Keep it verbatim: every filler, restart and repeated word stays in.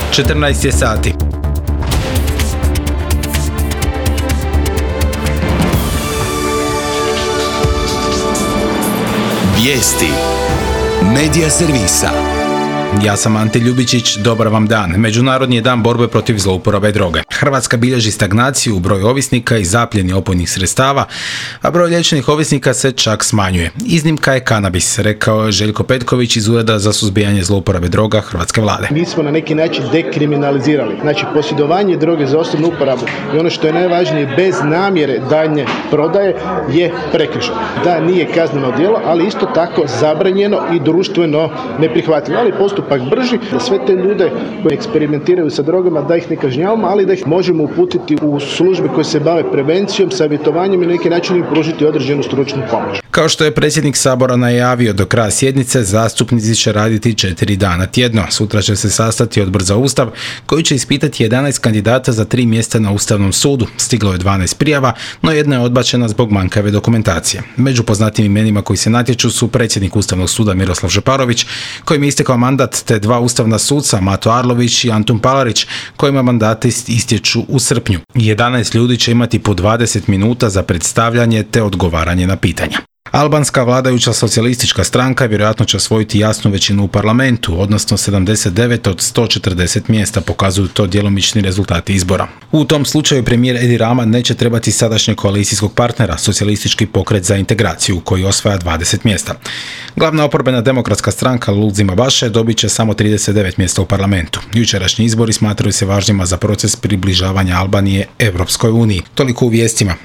četrnaest je sati. Vijesti Medija servisa. Ja sam Ante Ljubičić, dobar vam dan. Međunarodni je dan borbe protiv zlouporabe droge. Hrvatska bilježi stagnaciju u broju ovisnika i zapljeni opojnih sredstava, a broj liječenih ovisnika se čak smanjuje. Iznimka je kanabis, rekao je Željko Petković iz Ureda za suzbijanje zlouporabe droga Hrvatske vlade. Mi smo na neki način dekriminalizirali. Znači, posjedovanje droge za osobnu uporabu i ono što je najvažnije, bez namjere daljnje prodaje je prekršaj. Da, nije kazneno djelo, ali isto tako zabranjeno i društveno neprihvatljivo. Ali postupak brži, da sve te ljude koji eksperimentiraju sa drogama, da ih ne kažnjavamo, ali da ih možemo uputiti u službe koje se bave prevencijom, savjetovanjem i na neki način im pružiti određenu stručnu pomoć. Kao što je predsjednik Sabora najavio, do kraja sjednice zastupnici će raditi četiri dana tjedno. Sutra će se sastati Odbor za Ustav, koji će ispitati jedanaest kandidata za tri mjesta na Ustavnom sudu. Stiglo je dvanaest prijava, no jedna je odbačena zbog manjkave dokumentacije. Među poznatim imenima koji se natječu su predsjednik Ustavnog suda Miroslav Šeparović, kojim je istekao mandat, te dva ustavna suca, Mato Arlović i Antun Palarić, kojima mandati istječu u srpnju. jedanaest ljudi će imati po dvadeset minuta za predstavljanje te odgovaranje na pitanja. Albanska vladajuća socijalistička stranka vjerojatno će osvojiti jasnu većinu u parlamentu, odnosno sedamdeset devet od sto četrdeset mjesta, pokazuju to djelomični rezultati izbora. U tom slučaju premijer Edi Rama neće trebati sadašnjeg koalicijskog partnera, socijalistički pokret za integraciju, koji osvaja dvadeset mjesta. Glavna oporbena demokratska stranka Lulzima Baše dobit će samo trideset devet mjesta u parlamentu. Jučerašnji izbori smatraju se važnima za proces približavanja Albanije Europskoj uniji. Toliko u vijestima.